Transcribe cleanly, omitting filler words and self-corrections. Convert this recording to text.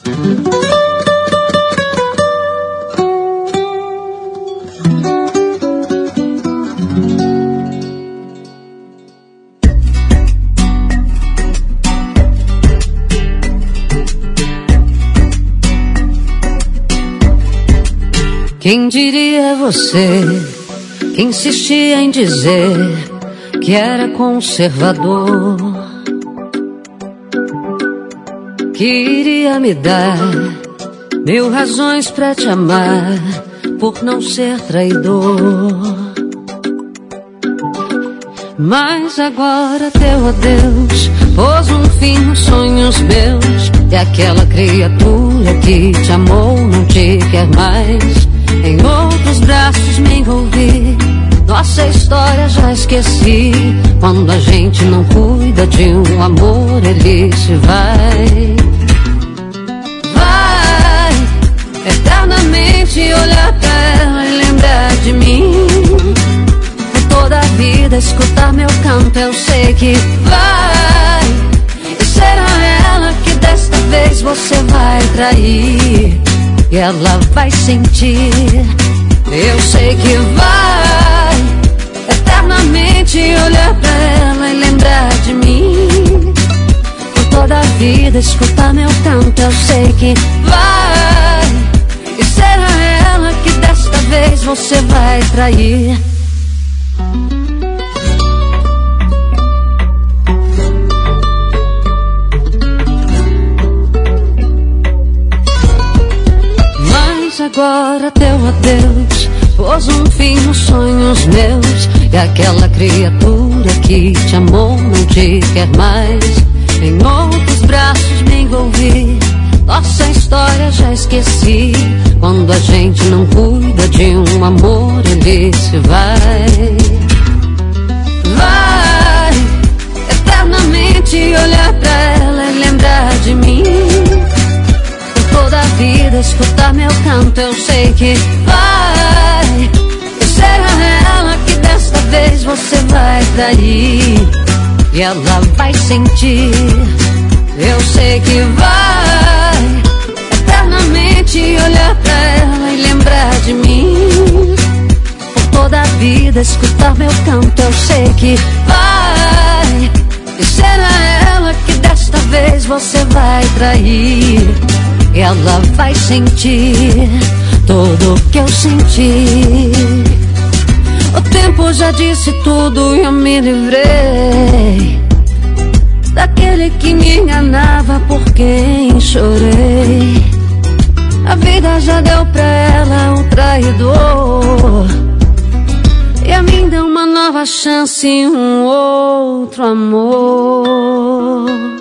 Quem diria você que insistia em dizer que era conservador, que iria me dar 1000 razões pra te amar por não ser traidor. Mas agora teu adeus pôs um fim nos sonhos meus, e aquela criatura que te amou não te quer mais. Em outros braços me envolvi, nossa história já esqueci. Quando a gente não cuida de um amor, ele se vai. Vai eternamente olhar pra ela e lembrar de mim. Por toda a vida escutar meu canto, eu sei que vai. E será ela que desta vez você vai trair, e ela vai sentir, eu sei que vai eternamente olhar pra ela e lembrar de mim. Por toda a vida escutar meu canto, eu sei que vai. E será ela que desta vez você vai trair. Agora teu adeus pôs um fim nos sonhos meus, e aquela criatura que te amou não te quer mais. Em outros braços me envolvi, nossa história já esqueci. Quando a gente não cuida de um amor, ele se vai. Vai eternamente olhar pra ela e lembrar de mim. Toda a vida escutar meu canto, eu sei que vai. E será ela que desta vez você vai trair, e ela vai sentir, eu sei que vai eternamente olhar pra ela e lembrar de mim. Por toda a vida escutar meu canto, eu sei que vai. E será ela que desta vez você vai trair, e ela vai sentir tudo o que eu senti. O tempo já disse tudo e eu me livrei daquele que me enganava, por quem chorei. A vida já deu pra ela um traidor, e a mim deu uma nova chance e um outro amor.